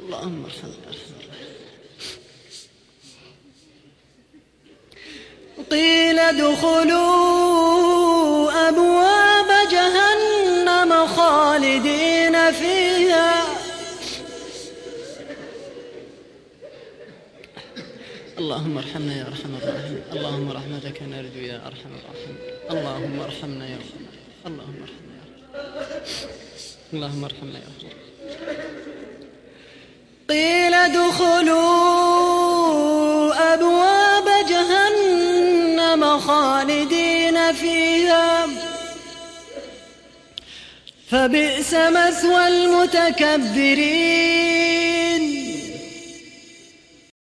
اللهم ارحمنا. قيل ادخلوا أبواب جهنم خالدين فيها. اللهم ارحمنا يا أرحم الراحمين. اللهم رحمتك نرجو يا أرحم الراحمين. اللهم ارحمنا يا رب. اللهم ارحمنا يا رب. اللهم ارحمنا يا رب. قيل ادخلوا أبواب جهنم خالدين فيها فبئس مثوى المتكبرين.